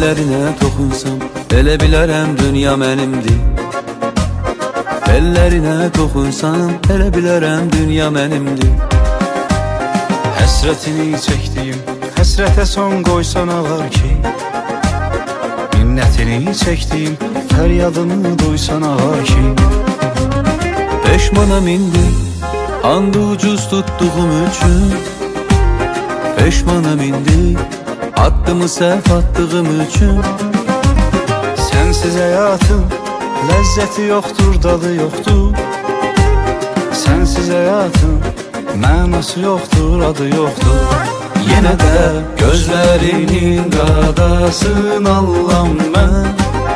Əllərinə toxunsam, elə bilərəm dünya mənimdir. Əllərinə toxunsam, elə bilərəm dünya mənimdir. Həsrətini çəkdiyim, həsrətə son qoysana var ki, minnətini çəkdiyim, fəryadımı duysana var ki. Peşmanam indi, andı ucuz tutduğum üçün. Peşmanam indi, addımı səhv attığım üçün. Sənsiz həyatım, ləzzəti yoxdur, dadı yoxdur. Sənsiz həyatım, mənası yoxdur, adı yoxdur. Yenə də gözlərinin qadasın Allahım mən.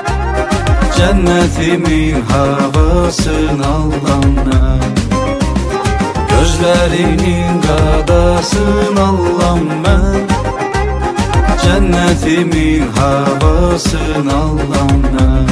Cənnətimin havasın Allahım mən. Gözlərinin qadasın Allahım mən. Cənnətimin havasın Allahım mən.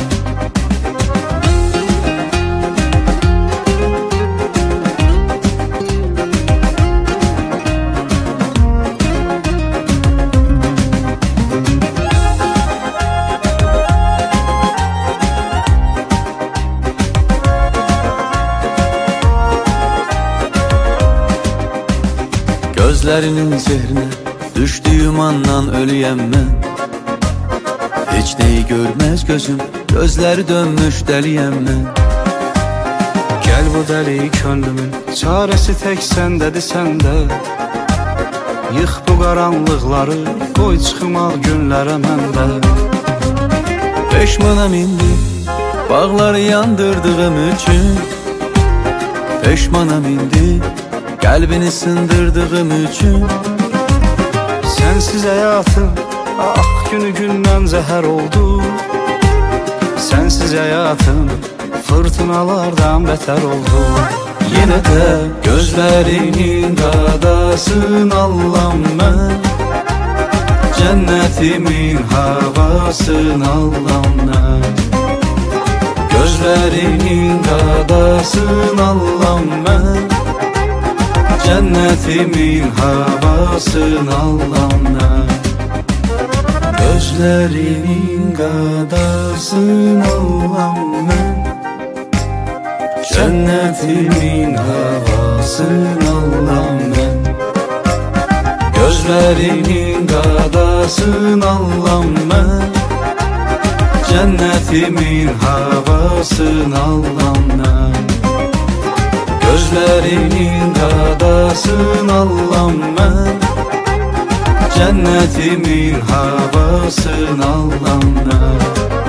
Gözlərinin sehrinə düşdüyüm andan ölüyəm mən. Heç neyi görməz gözüm, gözləri dönmüş dəliyəm mən. Gəl bu dəli könlümün çarəsi tək səndədir, səndə. Yıx bu qaranlıqları, qoy çıxım ağ günlərə məndə. Peşmanam indi, bağları yandırdığım üçün. Peşmanam indi, qəlbini sındırdığım üçün. Sənsiz həyatım, ah günü gündən zəhər oldu. Sənsiz həyatım, fırtınalardan bətər oldu. Yenə də gözlərinin qadasın Allahım mən. Cənnətimin havasın Allahım mən. Gözlərinin qadasın Allahım mən. Cənnətimin havasın Allahım mən. Gözlərinin qadasın Allahım mən. Cənnətimin havasın Allahım mən. Gözlərinin qadasın Allahım mən. Cənnətimin havasın Allahım mən. Gözlərinin qadasın Allahım mən. Cənnətimin havasın Allahım mən.